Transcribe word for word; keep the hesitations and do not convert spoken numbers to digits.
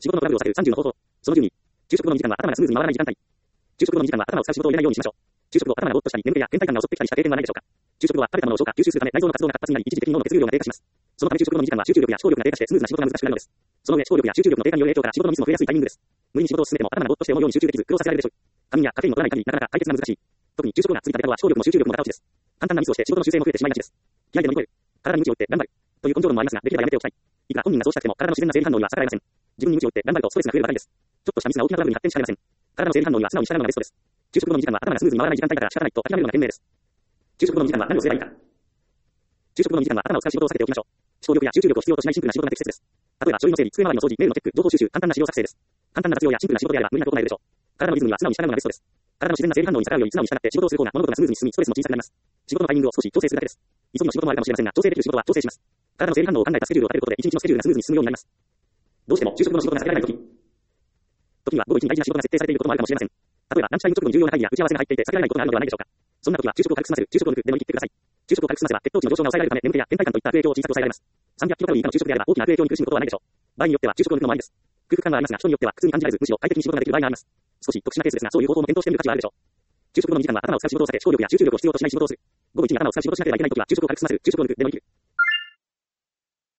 仕事のトラブルを避けるさんじゅうの方法。そのじゅうに、昼食後の時間は頭がスムーズに回らない時間帯。昼食後の時間は頭を使う仕事を入れないようにしましょう。昼食後頭がぼーっとしたり眠気や倦怠感が襲ってきたりした経験はないでしょうか。昼食後は食べたものを消化、吸収するため内臓の活動が活発になり、一時的に脳の血流量が低下します。そのため昼食後の時間は集中力や思考力が低下してスムーズな仕事が難しくなるのです。その上、思考力や集中力の低下による影響から仕事のミスも増えやすいタイミングです。無理に仕事を進めても頭がぼーっとして思うように集中できず苦労させられるでしょう。仮眠やカフェインを取らない限りなかなか解決が難しい。特に昼食後が続いた方は思考力も集中力も高落ちです。簡単なミスをして仕事の修正も増えてしまいがちです。気合で乗り越える。体に鞭を打って頑張る。という根性論もありますが、できればやめておきたい。いくら本人がそうしたくても体の自然な生理反応には逆らえません。自分に鞭を打って頑張るとストレスが増えるばかりです。ちょっとしたミスが大きなトラブルに発展しかねません。体の生理反応には素直に従うのがベストです。昼食後の時間は頭がスムーズに回らない時間帯だから仕方ないと諦めるのが賢明です。昼食後の時間は何をすればいいか。昼食後の時間は頭を使う仕事を避けておきましょう。思考力や集中力を必要としないシンプルな仕事が適切です。例えば書類の整理、机周りの掃除、メールのチェック、情報収集、簡単な資料作成です。簡単な活用やシンプルな仕事であれば無理なく行えるでしょう。体のリズムには素直に従うのがベストです。体の自然な生理反応に逆らうように素直に従って仕事をする方が物事がスムーズに進みストレスも小さくなります。仕事のタイミングを少し調整するだけです。急ぎの仕事もあるかもしれませんが、調整できる仕事は調整します。体の生理反応を考えたスケジュールを立てることで一日のスケジュールがスムーズに進むようになります。どうしても昼食後の仕事が避けられないとき。時には午後一に大事な仕事が設定されていることもあるかもしれません。例えばランチタイム直後に重要な会議や打ち合わせが入っていて避けられないことがあるのではないでしょうか。そんな時は昼食を軽く済ませる、昼食を抜くで乗り切ってください。昼食を軽く済ませば血糖値の上昇が抑えられるため眠気や倦怠感といった悪影響を小さく抑えられます。さんびゃくキロカロリー以下の昼食であれば大きな悪影響に苦しむことはないでしょう。場合によっては昼食を抜くのもありです。空腹感はありますが、人によっては苦痛に感じられず、むしろ快適に仕事ができる場合があります。少し特殊なケースですが、そういう方法も検討してみる価値はあるでしょう。昼食後のにじかんは頭を使う仕事を避け、思考力や集中力を必要としない仕事をする。午後一に頭を使う仕事をしなければいけないときは昼食を軽く済ませる、昼食を抜くで乗り切る。